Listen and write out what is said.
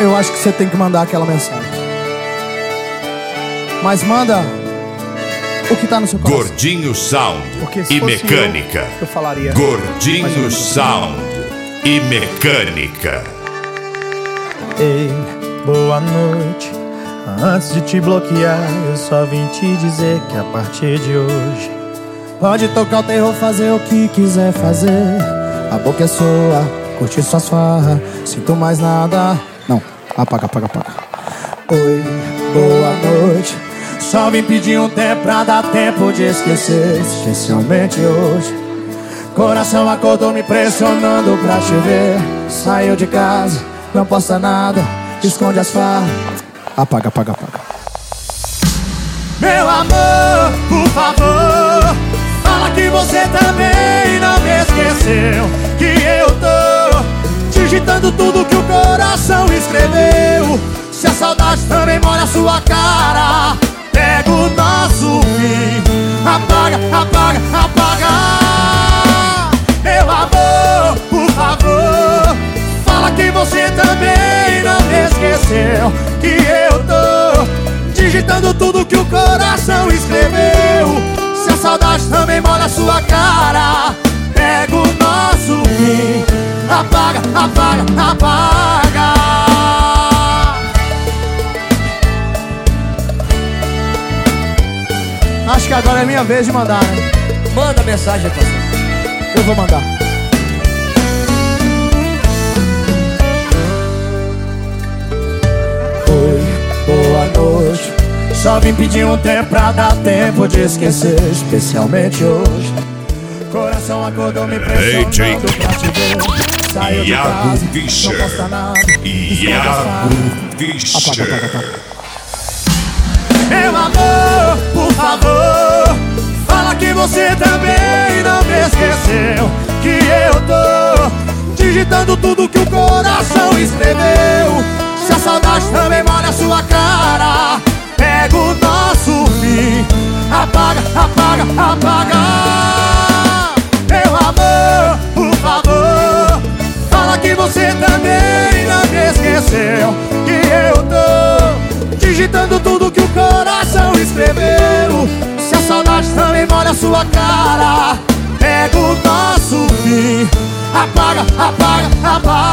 Eu acho que você tem que mandar aquela mensagem. Mas manda o que tá no seu coração. Gordinho Sound e Mecânica. Eu falaria Gordinho Sound e Mecânica. Ei, boa noite. Antes de te bloquear, eu só vim te dizer que a partir de hoje pode tocar o terror, fazer o que quiser fazer. A boca é sua, curtir suas farras. Sinto mais nada. Não, apaga. Oi, boa noite. Só vim pedir um tempo pra dar tempo de esquecer. Especialmente hoje. Coração acordou me pressionando pra te ver. Saiu de casa, não posta nada, esconde as farras. Apaga. Meu amor, por favor, fala que você também não me esqueceu. Que eu tô digitando tudo que o coração escreveu. Se a saudade também molha a sua cara, pega o nosso fim. Apaga. Meu amor, por favor, fala que você também não me esqueceu. Que eu tô digitando tudo que o coração escreveu. Se a saudade também molha a sua cara, pega o nosso fim. Apaga. Acho que agora é minha vez de mandar, né? Manda a mensagem, pastor. Eu vou mandar. Oi, boa noite. Só vim pedir um tempo pra dar tempo de esquecer. Especialmente hoje. Coração acordou me pressionando pra te ver. Saiu de casa, não posta nada. Apaga. Meu amor, por favor, fala que você também não me esqueceu. Que eu tô digitando tudo que o coração escreveu. Se a saudade também molha a sua cara, pega o nosso fim. Apaga. Meu amor, por favor, fala que você também não me esqueceu. Que eu tô digitando tudo que o coração escreveu. Se a saudade também molha a sua cara, pega o nosso fim. Apaga.